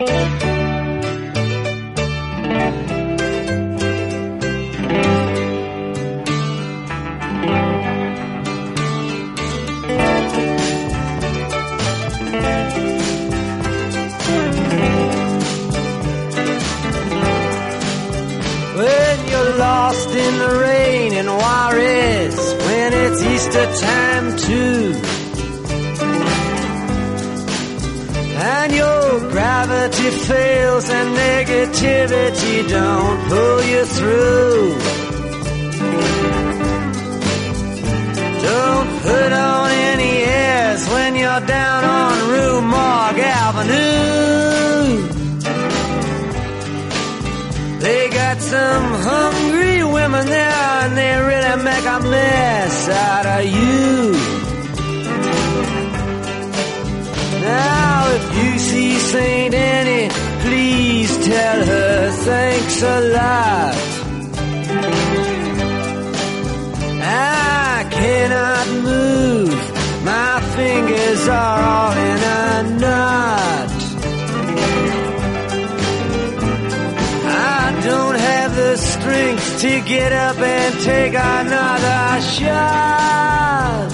Lost in the rain in Juarez when it's Easter time too, and your gravity fails and negativity don't pull you through. Don't put on any airs when you're down on Rue Morgue Avenue. They got some hungry women there, and they really make a mess out of you. Now, if you see St. Annie, please tell her thanks a lot. I cannot move, my fingers are all in a knot. Don't have the strength to get up and take another shot.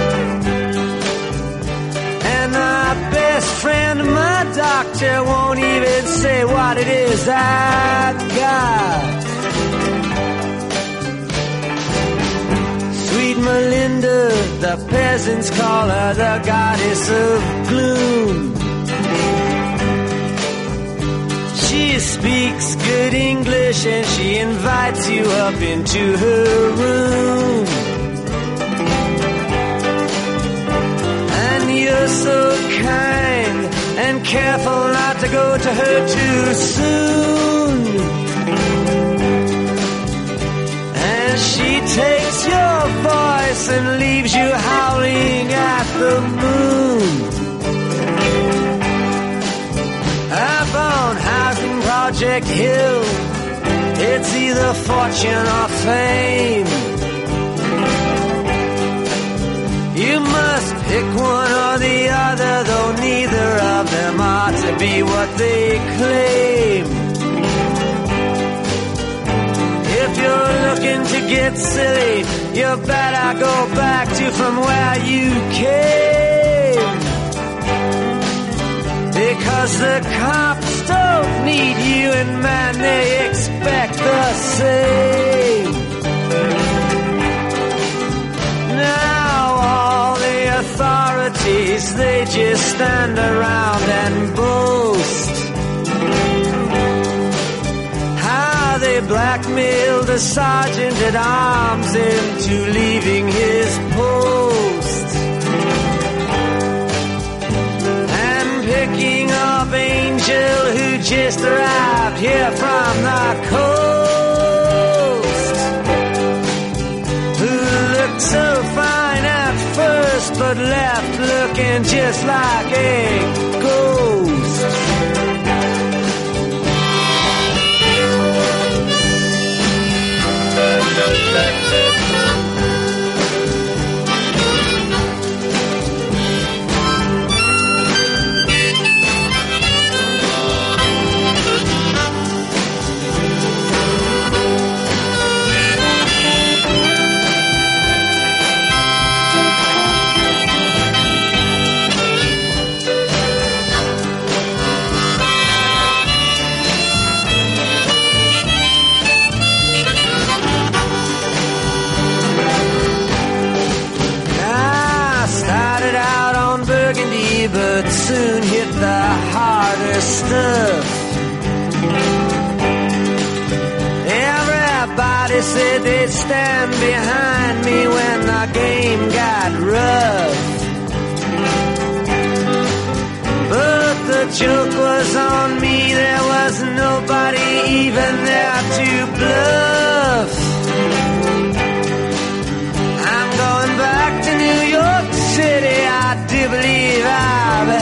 And my best friend, my doctor, won't even say what it is I got. Sweet Melinda, the peasants call her the goddess of gloom. She speaks good English and she invites you up into her room. And you're so kind and careful not to go to her too soon. And she takes your voice and leaves you howling at the moon. Up on Housing Project Hill, it's either fortune or fame. You must pick one or the other, though neither of them ought to be what they claim. If you're looking to get silly, you better go back to from where you came. Because the cops don't need you, and man, they expect the same. Now all the authorities, they just stand around and boast how they blackmailed the sergeant at arms into leaving his post. Picking up Angel, who just arrived here from the coast, who looked so fine at first but left looking just like a ghost. But soon hit the harder stuff. Everybody said they'd stand behind me when the game got rough. But the joke was on me, there was nobody even there to bluff. I'm going back to New York City, I do believe I've